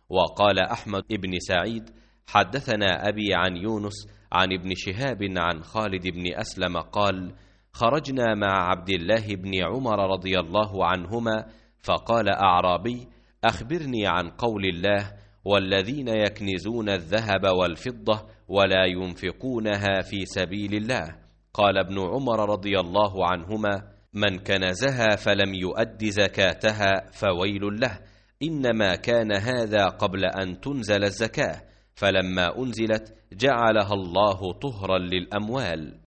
وقال أحمد بن سعيد: حدثنا أبي عن يونس عن ابن شهاب عن خالد بن أسلم قال: خرجنا مع عبد الله بن عمر رضي الله عنهما، فقال أعرابي: أخبرني عن قول الله: والذين يكنزون الذهب والفضة ولا ينفقونها في سبيل الله. قال ابن عمر رضي الله عنهما: من كنزها فلم يؤد زكاتها فويل له، إنما كان هذا قبل أن تنزل الزكاة، فلما أنزلت جعلها الله طهرا للأموال.